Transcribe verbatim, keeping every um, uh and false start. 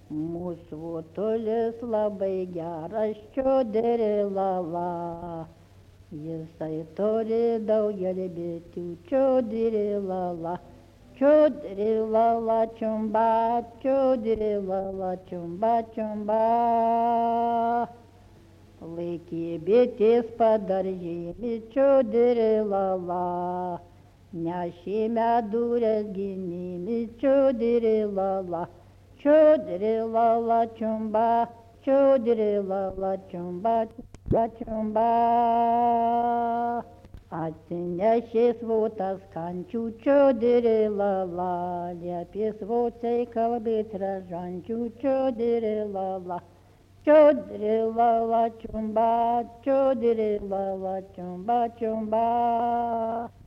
Mūsų tulis labai geras čiodiri lala. Jisai turi daugelį bičių čiodiri lala. Čiodiri lala čiumba, čiodiri lala čiumba čiumba. Laikė bitės padaržėmi čiodiri lala. Nešė medūrės gynėmi čiodiri lala. Čiodiri lala čiumba, čiodiri lala čiumba, čiumba čiumba. Atsinešė svotas kančių čiodiri lala. Liepė svociai kalbėt ražančių čiodiri lala. Čiodiri lala čiumba, čiodiri lala čiumba čiumba.